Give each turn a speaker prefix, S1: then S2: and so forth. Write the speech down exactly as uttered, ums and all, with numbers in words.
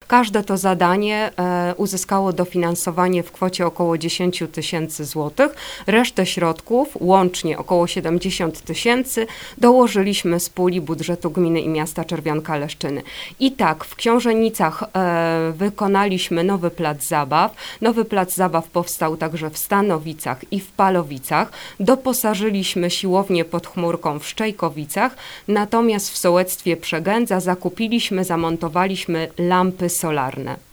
S1: Każde to zadanie e, uzyskało dofinansowanie w kwocie około dziesięć tysięcy złotych. Resztę środków, łącznie około siedemdziesiąt tysięcy, dołożyliśmy z puli budżetu gminy i miasta Czerwionka-Leszczyny. I tak, w Książenicach e, wykonaliśmy nowy plac zabaw. Nowy plac zabaw powstał także w Stanowicach i w Palowicach. Doposażyliśmy siłownię pod chmurką w Szczejkowicach, natomiast w sołectwie Przegędza zakupiliśmy, zamontowaliśmy lampy solarne.